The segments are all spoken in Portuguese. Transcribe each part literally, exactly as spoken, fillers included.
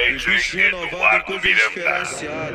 D J Eduardo Miranda.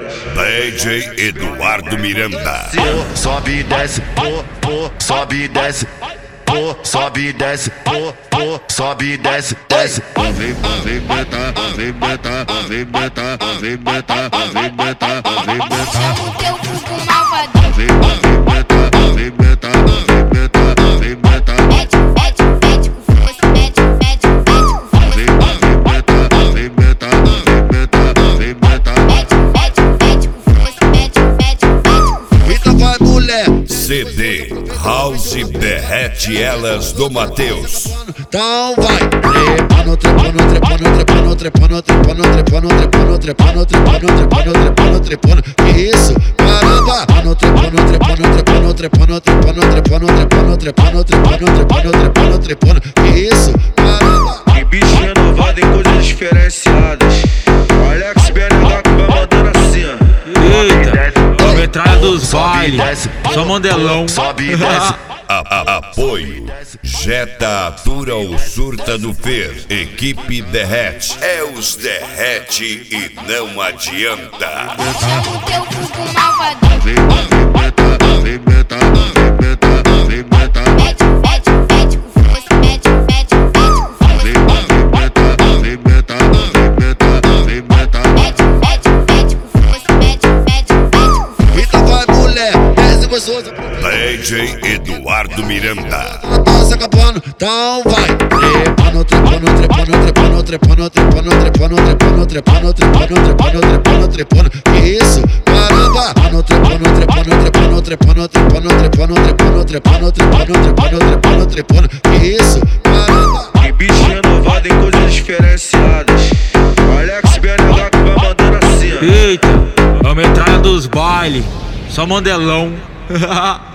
D J Eduardo Miranda. Sobe e desce, pô, pô, sobe e desce, pô, sobe e desce, pô, pô, sobe e desce, desce. Vem, vem, beta, vem, beta, vem, beta, vem, beta, vem, beta, vem, beta. Chama o teu cuco malvadão. Vem, vem, beta, vem, beta, vem, beta, vem, beta. Mete, mete, mete com força, mete, mete, mete com força. Vem, vem, beta, vem, beta, vem, beta, vem, beta. Mete, mete, mete com força, mete, mete, mete com força. Então vai, mulher. C D House Derrete Elas do Matheus. Então vai. Trepando, trepando, trepando, trepando, trepando, trepando, trepando, trepando, trepando, trepando, trepando, trepando, trepando. Que isso? Caramba! Trepando, trepando, trepando, trepando, trepando, trepando, trepando, trepando, trepando, trepando, trepando, trepando. Que isso? Caramba! Que bicho renovado em coisas diferenciadas. Alex B N H que vai mandando assim, ó. Eita, a metralha dos bailes, só mandelão. Sobe e desce. A, a, apoio Jetta Atura ou Surta do Fer. Equipe Derrete. É os Derrete e não adianta. Chama o teu cuco malvadão. Vem, vem, beta, vem, beta, vem, beta, vem, beta. Mete, mete, mete com força, mete, mete, mete com força. Vem, vem, beta, vem, beta, vem, beta, vem, beta. Mete, mete, mete com força, mete, mete, mete com força. Então vai, mulher, desce gostoso. D J Eduardo Miranda. Tá se acabando, então vai. Trepando, trepando, trepando, trepando, trepando, trepando, trepando, trepando, trepando, trepando, trepando, trepando, trepando. Que isso? Caramba! Trepando, trepando, trepando, trepando, trepando, trepando, trepando, trepando, trepando, trepando, trepando, trepando. Que isso? Caramba! Que bicho renovado em coisas diferenciadas. Alex B N H que vai mandando assim, ó. Eita, a metralha dos bailes, só mandelão.